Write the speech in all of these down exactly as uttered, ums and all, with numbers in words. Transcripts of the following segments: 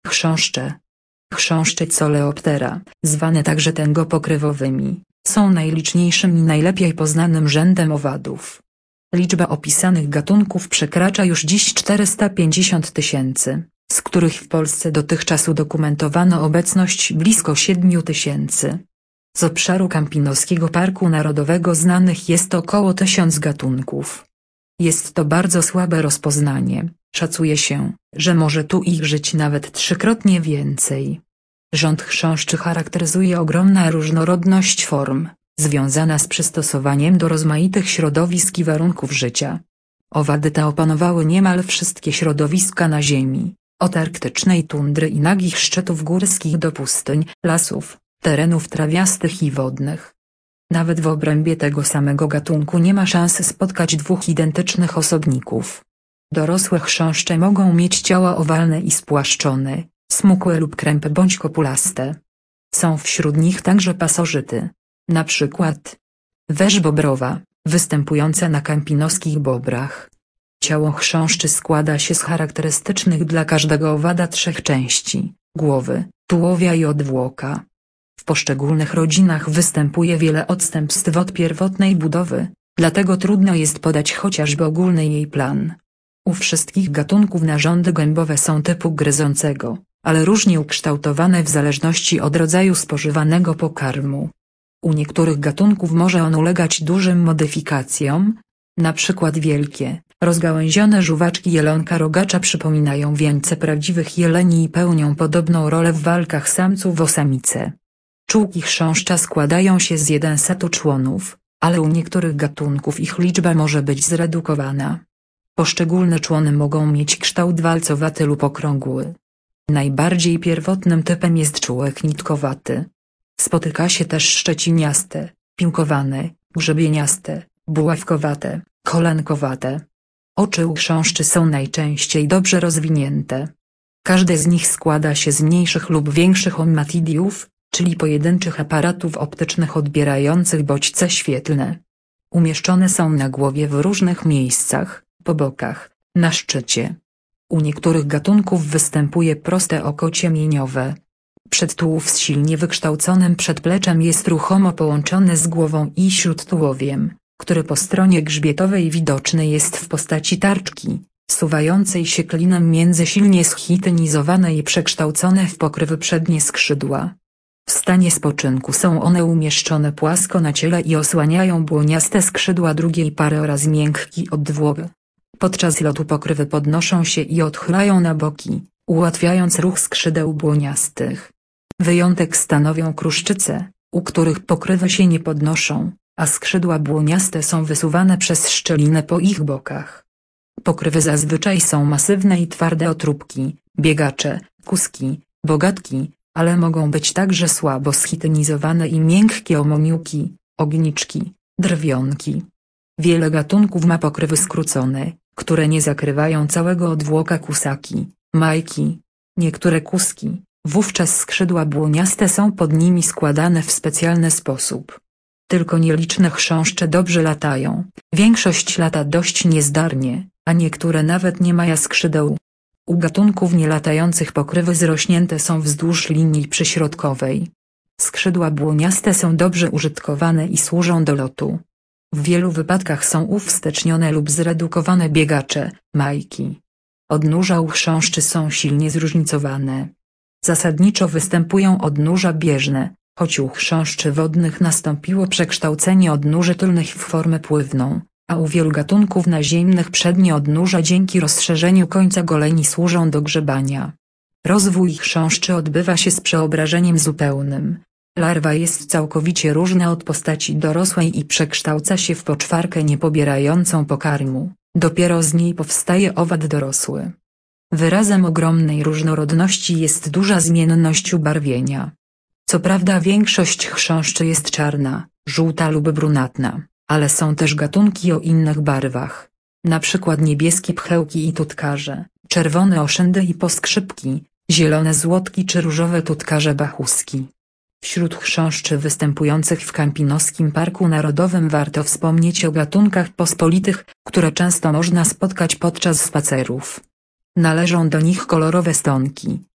Chrząszcze. Chrząszcze Coleoptera, zwane także tęgopokrywowymi, są najliczniejszym i najlepiej poznanym rzędem owadów. Liczba opisanych gatunków przekracza już dziś czterysta pięćdziesiąt tysięcy, z których w Polsce dotychczas udokumentowano obecność blisko siedmiu tysięcy. Z obszaru Kampinoskiego Parku Narodowego znanych jest około tysiąc gatunków. Jest to bardzo słabe rozpoznanie, szacuje się, że może tu ich żyć nawet trzykrotnie więcej. Rząd chrząszczy charakteryzuje ogromna różnorodność form, związana z przystosowaniem do rozmaitych środowisk i warunków życia. Owady te opanowały niemal wszystkie środowiska na Ziemi, od arktycznej tundry i nagich szczytów górskich do pustyń, lasów, terenów trawiastych i wodnych. Nawet w obrębie tego samego gatunku nie ma szans spotkać dwóch identycznych osobników. Dorosłe chrząszcze mogą mieć ciała owalne i spłaszczone, smukłe lub krępe bądź kopulaste. Są wśród nich także pasożyty. Na przykład węż bobrowa, występująca na kampinoskich bobrach. Ciało chrząszczy składa się z charakterystycznych dla każdego owada trzech części: głowy, tułowia i odwłoka. W poszczególnych rodzinach występuje wiele odstępstw od pierwotnej budowy, dlatego trudno jest podać chociażby ogólny jej plan. U wszystkich gatunków narządy gębowe są typu gryzącego, ale różnie ukształtowane w zależności od rodzaju spożywanego pokarmu. U niektórych gatunków może on ulegać dużym modyfikacjom, na przykład wielkie, rozgałęzione żuwaczki jelonka rogacza przypominają wieńce prawdziwych jeleni i pełnią podobną rolę w walkach samców o samice. Czułki chrząszcza składają się z jedenastu członów, ale u niektórych gatunków ich liczba może być zredukowana. Poszczególne człony mogą mieć kształt walcowaty lub okrągły. Najbardziej pierwotnym typem jest czułek nitkowaty. Spotyka się też szczeciniaste, piłkowane, grzebieniaste, buławkowate, kolankowate. Oczy u chrząszczy są najczęściej dobrze rozwinięte. Każde z nich składa się z mniejszych lub większych ommatidiów, czyli pojedynczych aparatów optycznych odbierających bodźce świetlne. Umieszczone są na głowie w różnych miejscach, po bokach, na szczycie. U niektórych gatunków występuje proste oko ciemieniowe. Przedtułów z silnie wykształconym przedpleczem jest ruchomo połączony z głową i śródtułowiem, który po stronie grzbietowej widoczny jest w postaci tarczki, suwającej się klinem między silnie schitynizowane i przekształcone w pokrywy przednie skrzydła. W stanie spoczynku są one umieszczone płasko na ciele i osłaniają błoniaste skrzydła drugiej pary oraz miękki odwłok. Podczas lotu pokrywy podnoszą się i odchylają na boki, ułatwiając ruch skrzydeł błoniastych. Wyjątek stanowią kruszczyce, u których pokrywy się nie podnoszą, a skrzydła błoniaste są wysuwane przez szczelinę po ich bokach. Pokrywy zazwyczaj są masywne i twarde otróbki, biegacze, kuski, bogatki, ale mogą być także słabo schitynizowane i miękkie omoniuki, ogniczki, drwionki. Wiele gatunków ma pokrywy skrócone, które nie zakrywają całego odwłoka kusaki, majki. Niektóre kuski, wówczas skrzydła błoniaste są pod nimi składane w specjalny sposób. Tylko nieliczne chrząszcze dobrze latają, większość lata dość niezdarnie, a niektóre nawet nie mają skrzydeł. U gatunków nielatających pokrywy zrośnięte są wzdłuż linii przyśrodkowej. Skrzydła błoniaste są dobrze użytkowane i służą do lotu. W wielu wypadkach są uwstecznione lub zredukowane biegacze, majki. Odnóża u chrząszczy są silnie zróżnicowane. Zasadniczo występują odnóża bieżne, choć u chrząszczy wodnych nastąpiło przekształcenie odnóży tylnych w formę pływną, a u wielu gatunków naziemnych przednie odnóża dzięki rozszerzeniu końca goleni służą do grzebania. Rozwój chrząszczy odbywa się z przeobrażeniem zupełnym. Larwa jest całkowicie różna od postaci dorosłej i przekształca się w poczwarkę niepobierającą pokarmu, dopiero z niej powstaje owad dorosły. Wyrazem ogromnej różnorodności jest duża zmienność ubarwienia. Co prawda większość chrząszczy jest czarna, żółta lub brunatna, ale są też gatunki o innych barwach, na przykład niebieskie pchełki i tutkarze, czerwone oszędy i poskrzypki, zielone złotki czy różowe tutkarze bachuski. Wśród chrząszczy występujących w Kampinoskim Parku Narodowym warto wspomnieć o gatunkach pospolitych, które często można spotkać podczas spacerów. Należą do nich kolorowe stonki,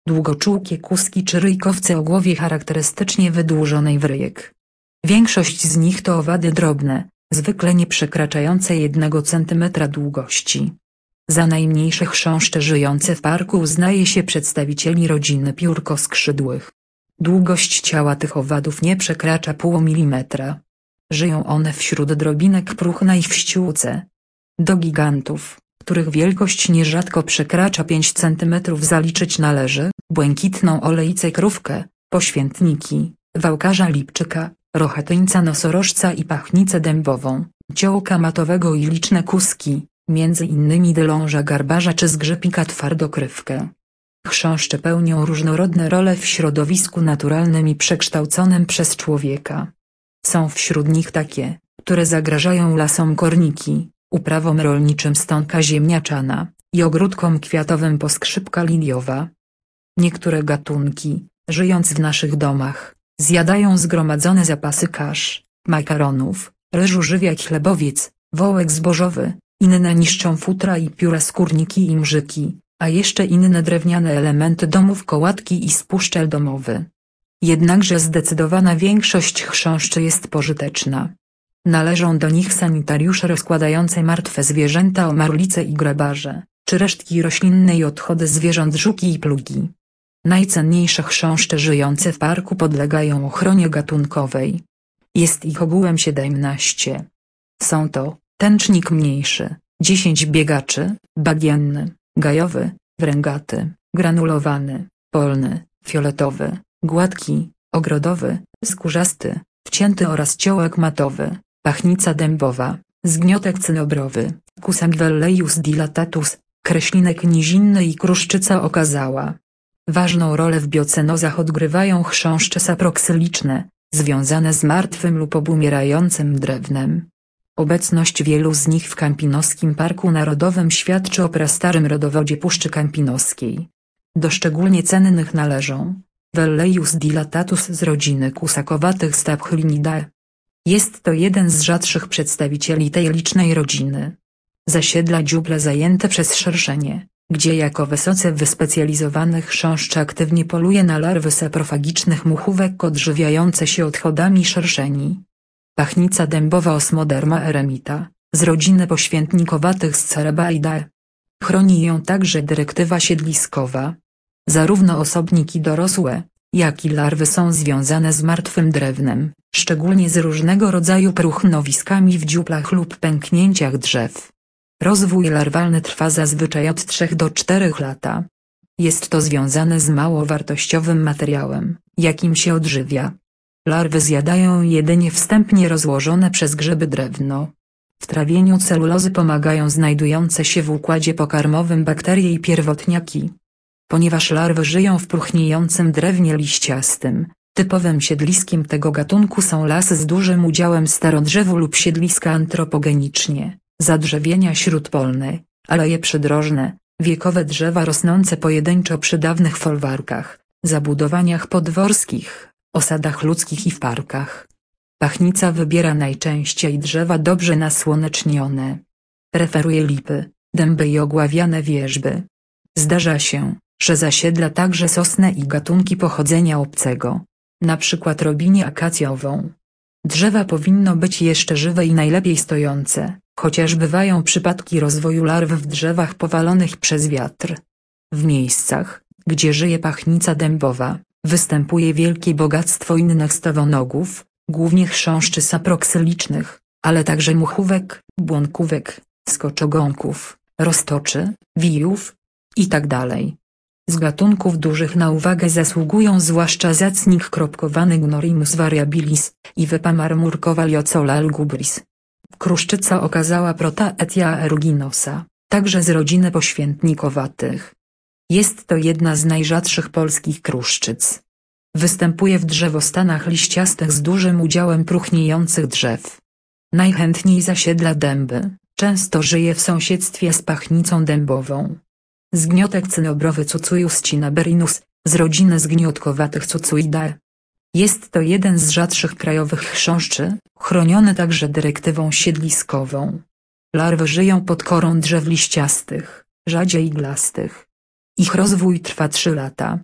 długoczułkie kuski czy ryjkowce o głowie charakterystycznie wydłużonej w ryjek. Większość z nich to owady drobne, zwykle nie przekraczające jednego centymetra długości. Za najmniejsze chrząszcze żyjące w parku uznaje się przedstawicieli rodziny piórkoskrzydłych. Długość ciała tych owadów nie przekracza pół milimetra. Żyją one wśród drobinek próchna i w ściółce. Do gigantów, których wielkość nierzadko przekracza pięć centymetrów, zaliczyć należy błękitną olejcę krówkę, poświętniki, wałkarza lipczyka, rochatyńca nosorożca i pachnicę dębową, ciołka matowego i liczne kuski, między innymi dyląża garbarza czy zgrzepika twardokrywkę. Chrząszcze pełnią różnorodne role w środowisku naturalnym i przekształconym przez człowieka. Są wśród nich takie, które zagrażają lasom korniki, uprawom rolniczym stonka ziemniaczana i ogródkom kwiatowym poskrzypka liliowa. Niektóre gatunki, żyjąc w naszych domach, zjadają zgromadzone zapasy kasz, makaronów, ryżu żywiak, chlebowiec, wołek zbożowy, inne niszczą futra i pióra, skórniki i mrzyki, a jeszcze inne drewniane elementy domów, kołatki i spuszczel domowy. Jednakże zdecydowana większość chrząszczy jest pożyteczna. Należą do nich sanitariusze rozkładające martwe zwierzęta, omarlice i grabarze, czy resztki roślinne i odchody zwierząt, żuki i plugi. Najcenniejsze chrząszcze żyjące w parku podlegają ochronie gatunkowej. Jest ich ogółem siedemnaście. Są to tęcznik mniejszy, dziesięć biegaczy, bagienny, gajowy, wręgaty, granulowany, polny, fioletowy, gładki, ogrodowy, skórzasty, wcięty oraz ciołek matowy, pachnica dębowa, zgniotek cynobrowy, Cusa Velleius dilatatus, kreślinek nizinny i kruszczyca okazała. Ważną rolę w biocenozach odgrywają chrząszcze saproksyliczne, związane z martwym lub obumierającym drewnem. Obecność wielu z nich w Kampinoskim Parku Narodowym świadczy o prastarym rodowodzie Puszczy Kampinoskiej. Do szczególnie cennych należą Velleius dilatatus z rodziny kusakowatych Staphylidae. Jest to jeden z rzadszych przedstawicieli tej licznej rodziny. Zasiedla dziuple zajęte przez szerszenie, gdzie jako wysoce wyspecjalizowany chrząszcz aktywnie poluje na larwy saprofagicznych muchówek odżywiające się odchodami szerszeni. Pachnica dębowa Osmoderma eremita, z rodziny poświętnikowatych Scarabeidae. Chroni ją także dyrektywa siedliskowa. Zarówno osobniki dorosłe, jak i larwy są związane z martwym drewnem, szczególnie z różnego rodzaju próchnowiskami w dziuplach lub pęknięciach drzew. Rozwój larwalny trwa zazwyczaj od trzech do czterech lat. Jest to związane z mało wartościowym materiałem, jakim się odżywia. Larwy zjadają jedynie wstępnie rozłożone przez grzyby drewno. W trawieniu celulozy pomagają znajdujące się w układzie pokarmowym bakterie i pierwotniaki. Ponieważ larwy żyją w próchniejącym drewnie liściastym, typowym siedliskiem tego gatunku są lasy z dużym udziałem starodrzewu lub siedliska antropogenicznie, zadrzewienia śródpolne, aleje przydrożne, wiekowe drzewa rosnące pojedynczo przy dawnych folwarkach, zabudowaniach podworskich, osadach ludzkich i w parkach. Pachnica wybiera najczęściej drzewa dobrze nasłonecznione. Preferuje lipy, dęby i ogławiane wierzby. Zdarza się, że zasiedla także sosnę i gatunki pochodzenia obcego, na przykład robinię akacjową. Drzewa powinno być jeszcze żywe i najlepiej stojące, chociaż bywają przypadki rozwoju larw w drzewach powalonych przez wiatr. W miejscach, gdzie żyje pachnica dębowa, występuje wielkie bogactwo innych stawonogów, głównie chrząszczy saproksylicznych, ale także muchówek, błonkówek, skoczogonków, roztoczy, wijów itd. Z gatunków dużych na uwagę zasługują zwłaszcza zacnik kropkowany Gnorimus variabilis i wypa marmurkowa Liocola lugubris. Kruszczyca okazała Protaetia aeruginosa, także z rodziny poświętnikowatych. Jest to jedna z najrzadszych polskich kruszczyc. Występuje w drzewostanach liściastych z dużym udziałem próchniejących drzew. Najchętniej zasiedla dęby, często żyje w sąsiedztwie z pachnicą dębową. Zgniotek cynobrowy Cucuius cinaberinus, z rodziny zgniotkowatych Cucuidae. Jest to jeden z rzadszych krajowych chrząszczy, chroniony także dyrektywą siedliskową. Larwy żyją pod korą drzew liściastych, rzadziej iglastych. Ich rozwój trwa trzy lata.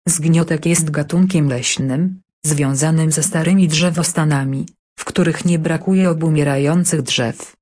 Zgniotek jest gatunkiem leśnym, związanym ze starymi drzewostanami, w których nie brakuje obumierających drzew.